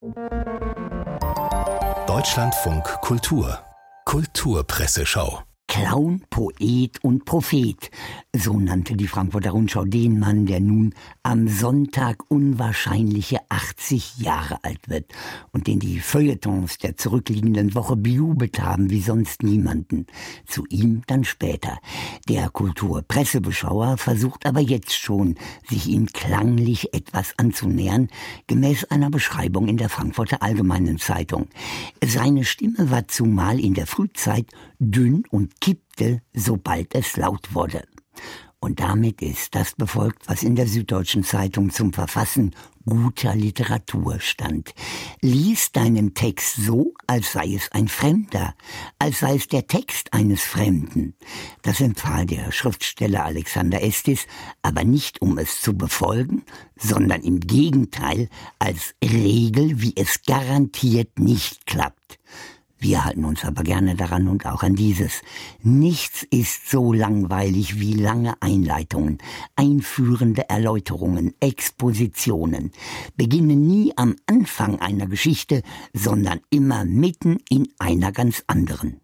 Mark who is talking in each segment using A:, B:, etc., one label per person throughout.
A: Deutschlandfunk Kultur Kulturpresseschau.
B: Clown, Poet und Prophet, so nannte die Frankfurter Rundschau den Mann, der nun am Sonntag unwahrscheinliche 80 Jahre alt wird und den die Feuilletons der zurückliegenden Woche bejubelt haben wie sonst niemanden. Zu ihm dann später. Der Kulturpressebeschauer versucht aber jetzt schon, sich ihm klanglich etwas anzunähern, gemäß einer Beschreibung in der Frankfurter Allgemeinen Zeitung. Seine Stimme war zumal in der Frühzeit dünn und kippte, sobald es laut wurde. Und damit ist das befolgt, was in der Süddeutschen Zeitung zum Verfassen guter Literatur stand. Lies deinen Text so, als sei es ein Fremder, als sei es der Text eines Fremden. Das empfahl der Schriftsteller Alexander Estis, aber nicht um es zu befolgen, sondern im Gegenteil als Regel, wie es garantiert nicht klappt. Wir halten uns aber gerne daran und auch an dieses. Nichts ist so langweilig wie lange Einleitungen, einführende Erläuterungen, Expositionen. Beginnen nie am Anfang einer Geschichte, sondern immer mitten in einer ganz anderen.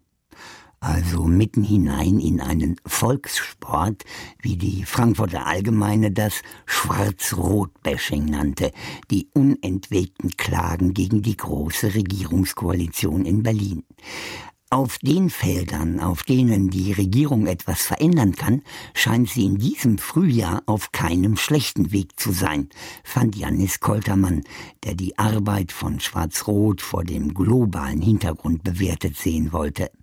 B: Also mitten hinein in einen Volkssport, wie die Frankfurter Allgemeine das Schwarz-Rot-Bashing nannte, die unentwegten Klagen gegen die große Regierungskoalition in Berlin. Auf den Feldern, auf denen die Regierung etwas verändern kann, scheint sie in diesem Frühjahr auf keinem schlechten Weg zu sein, fand Jannis Koltermann, der die Arbeit von Schwarz-Rot vor dem globalen Hintergrund bewertet sehen wollte.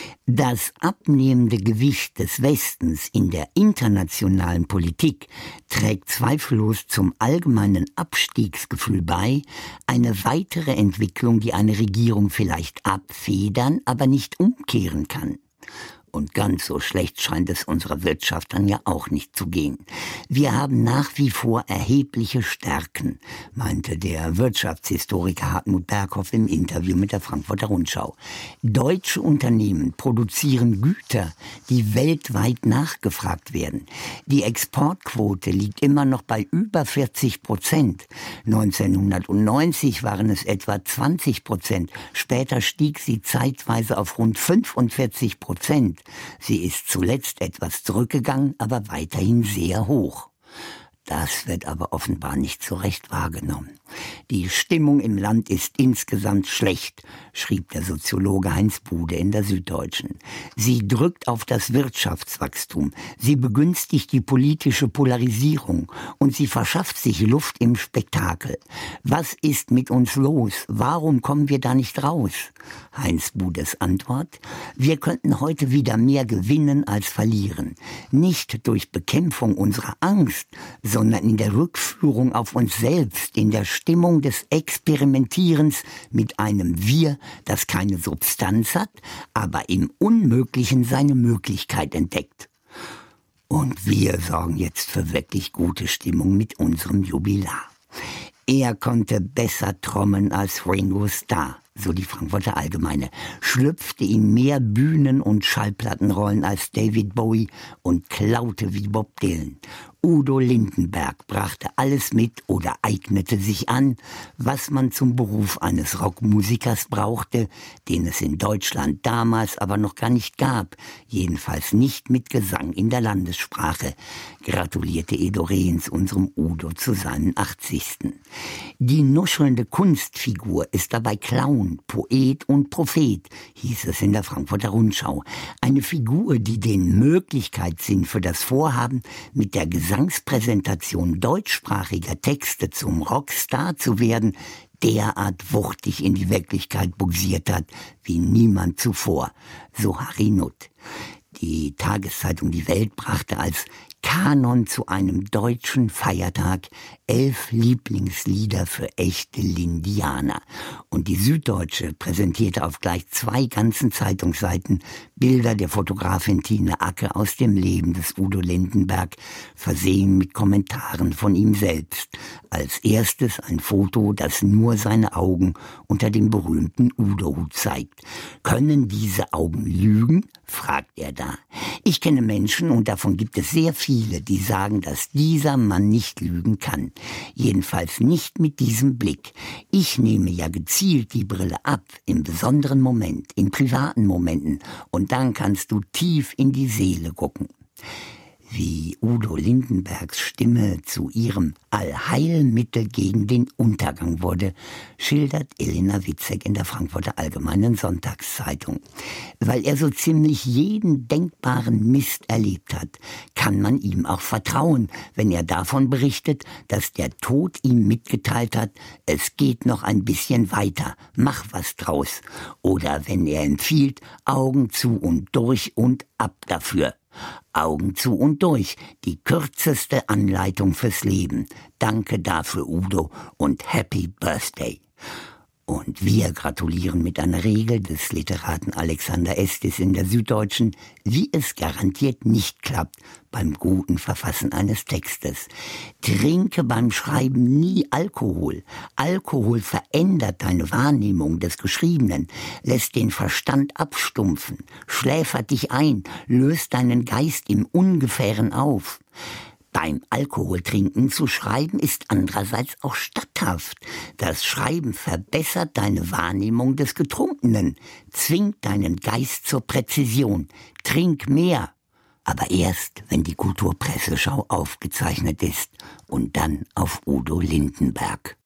B: Das abnehmende Gewicht des Westens in der internationalen Politik trägt zweifellos zum allgemeinen Abstiegsgefühl bei, eine weitere Entwicklung, die eine Regierung vielleicht abfedern, aber nicht umkehren kann. Und ganz so schlecht scheint es unserer Wirtschaft dann ja auch nicht zu gehen. Wir haben nach wie vor erhebliche Stärken, meinte der Wirtschaftshistoriker Hartmut Berghoff im Interview mit der Frankfurter Rundschau. Deutsche Unternehmen produzieren Güter, die weltweit nachgefragt werden. Die Exportquote liegt immer noch bei über 40%. 1990 waren es etwa 20%. Später stieg sie zeitweise auf rund 45%. Sie ist zuletzt etwas zurückgegangen, aber weiterhin sehr hoch. Das wird aber offenbar nicht so recht wahrgenommen. Die Stimmung im Land ist insgesamt schlecht, schrieb der Soziologe Heinz Bude in der Süddeutschen. Sie drückt auf das Wirtschaftswachstum, sie begünstigt die politische Polarisierung und sie verschafft sich Luft im Spektakel. Was ist mit uns los? Warum kommen wir da nicht raus? Heinz Budes Antwort: Wir könnten heute wieder mehr gewinnen als verlieren. Nicht durch Bekämpfung unserer Angst, sondern in der Rückführung auf uns selbst, in der Stimmung des Experimentierens mit einem Wir, das keine Substanz hat, aber im Unmöglichen seine Möglichkeit entdeckt. Und wir sorgen jetzt für wirklich gute Stimmung mit unserem Jubilar. Er konnte besser trommeln als Ringo Starr, so die Frankfurter Allgemeine, schlüpfte in mehr Bühnen- und Schallplattenrollen als David Bowie und klaute wie Bob Dylan. Udo Lindenberg brachte alles mit oder eignete sich an, was man zum Beruf eines Rockmusikers brauchte, den es in Deutschland damals aber noch gar nicht gab, jedenfalls nicht mit Gesang in der Landessprache, gratulierte Edo Rehns unserem Udo zu seinen 80. Die nuschelnde Kunstfigur ist dabei Clown, Poet und Prophet, hieß es in der Frankfurter Rundschau. Eine Figur, die den Möglichkeitssinn für das Vorhaben, mit der Gesangspräsentation deutschsprachiger Texte zum Rockstar zu werden, derart wuchtig in die Wirklichkeit bugsiert hat wie niemand zuvor, so Harry Nutt. Die Tageszeitung Die Welt brachte als Kanon zu einem deutschen Feiertag 11 Lieblingslieder für echte Lindianer. Und die Süddeutsche präsentierte auf gleich 2 ganzen Zeitungsseiten Bilder der Fotografin Tine Acke aus dem Leben des Udo Lindenberg, versehen mit Kommentaren von ihm selbst. Als erstes ein Foto, das nur seine Augen unter dem berühmten Udo-Hut zeigt. Können diese Augen lügen? Fragt er da. Ich kenne Menschen, und davon gibt es sehr viele, viele, die sagen, dass dieser Mann nicht lügen kann. Jedenfalls nicht mit diesem Blick. Ich nehme ja gezielt die Brille ab, im besonderen Moment, in privaten Momenten. Und dann kannst du tief in die Seele gucken. Wie Udo Lindenbergs Stimme zu ihrem Allheilmittel gegen den Untergang wurde, schildert Elena Witzek in der Frankfurter Allgemeinen Sonntagszeitung. Weil er so ziemlich jeden denkbaren Mist erlebt hat, kann man ihm auch vertrauen, wenn er davon berichtet, dass der Tod ihm mitgeteilt hat, es geht noch ein bisschen weiter, mach was draus. Oder wenn er empfiehlt, Augen zu und durch und ab dafür. Augen zu und durch, die kürzeste Anleitung fürs Leben. Danke dafür, Udo, und Happy Birthday. Und wir gratulieren mit einer Regel des Literaten Alexander Estes in der Süddeutschen, wie es garantiert nicht klappt beim guten Verfassen eines Textes. Trinke beim Schreiben nie Alkohol. Alkohol verändert deine Wahrnehmung des Geschriebenen, lässt den Verstand abstumpfen, schläfert dich ein, löst deinen Geist im Ungefähren auf. Beim Alkoholtrinken zu schreiben ist andererseits auch statthaft. Das Schreiben verbessert deine Wahrnehmung des Getrunkenen, zwingt deinen Geist zur Präzision. Trink mehr, aber erst, wenn die Kulturpresseschau aufgezeichnet ist und dann auf Udo Lindenberg.